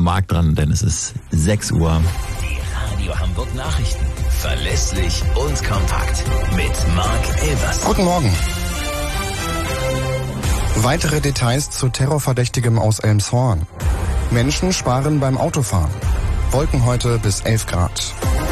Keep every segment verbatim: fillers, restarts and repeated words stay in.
Marc dran, denn es ist sechs Uhr. Die Radio Hamburg Nachrichten. Verlässlich und kompakt. Mit Marc Elvers. Guten Morgen. Weitere Details zu Terrorverdächtigem aus Elmshorn. Menschen sparen beim Autofahren. Wolken heute bis elf Grad.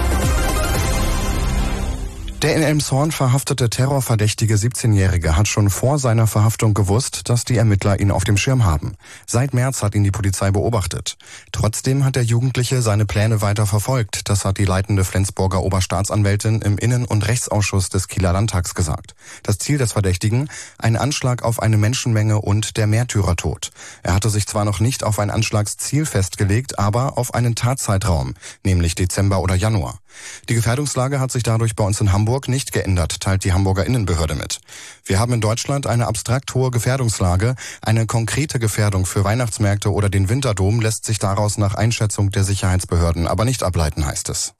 Der in Elmshorn verhaftete terrorverdächtige siebzehnjährige hat schon vor seiner Verhaftung gewusst, dass die Ermittler ihn auf dem Schirm haben. Seit März hat ihn die Polizei beobachtet. Trotzdem hat der Jugendliche seine Pläne weiter verfolgt. Das hat die leitende Flensburger Oberstaatsanwältin im Innen- und Rechtsausschuss des Kieler Landtags gesagt. Das Ziel des Verdächtigen? Ein Anschlag auf eine Menschenmenge und der Märtyrertod. Er hatte sich zwar noch nicht auf ein Anschlagsziel festgelegt, aber auf einen Tatzeitraum, nämlich Dezember oder Januar. Die Gefährdungslage hat sich dadurch bei uns in Hamburg nicht geändert, teilt die Hamburger Innenbehörde mit. Wir haben in Deutschland eine abstrakt hohe Gefährdungslage. Eine konkrete Gefährdung für Weihnachtsmärkte oder den Winterdom lässt sich daraus nach Einschätzung der Sicherheitsbehörden aber nicht ableiten, heißt es.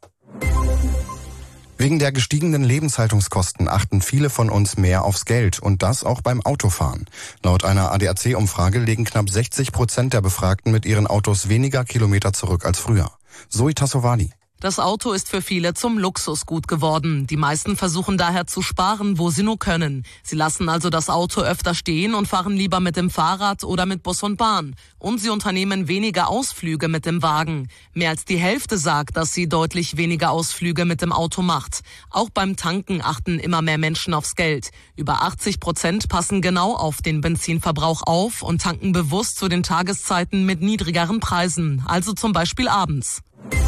Wegen der gestiegenen Lebenshaltungskosten achten viele von uns mehr aufs Geld und das auch beim Autofahren. Laut einer A D A C-Umfrage legen knapp sechzig Prozent der Befragten mit ihren Autos weniger Kilometer zurück als früher. Zoe Tassovali. Das Auto ist für viele zum Luxusgut geworden. Die meisten versuchen daher zu sparen, wo sie nur können. Sie lassen also das Auto öfter stehen und fahren lieber mit dem Fahrrad oder mit Bus und Bahn. Und sie unternehmen weniger Ausflüge mit dem Wagen. Mehr als die Hälfte sagt, dass sie deutlich weniger Ausflüge mit dem Auto macht. Auch beim Tanken achten immer mehr Menschen aufs Geld. Über achtzig Prozent passen genau auf den Benzinverbrauch auf und tanken bewusst zu den Tageszeiten mit niedrigeren Preisen, also zum Beispiel abends.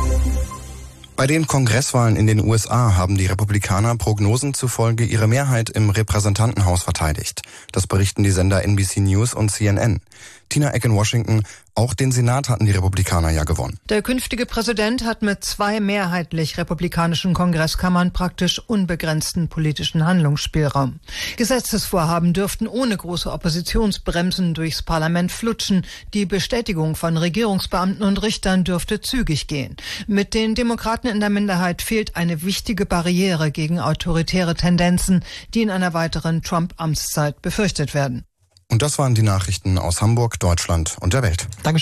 Bei den Kongresswahlen in den U S A haben die Republikaner Prognosen zufolge ihre Mehrheit im Repräsentantenhaus verteidigt. Das berichten die Sender N B C News und C N N. Tina Eck in Washington. Auch den Senat hatten die Republikaner ja gewonnen. Der künftige Präsident hat mit zwei mehrheitlich republikanischen Kongresskammern praktisch unbegrenzten politischen Handlungsspielraum. Gesetzesvorhaben dürften ohne große Oppositionsbremsen durchs Parlament flutschen. Die Bestätigung von Regierungsbeamten und Richtern dürfte zügig gehen. Mit den Demokraten in der Minderheit fehlt eine wichtige Barriere gegen autoritäre Tendenzen, die in einer weiteren Trump-Amtszeit befürchtet werden. Und das waren die Nachrichten aus Hamburg, Deutschland und der Welt. Dankeschön.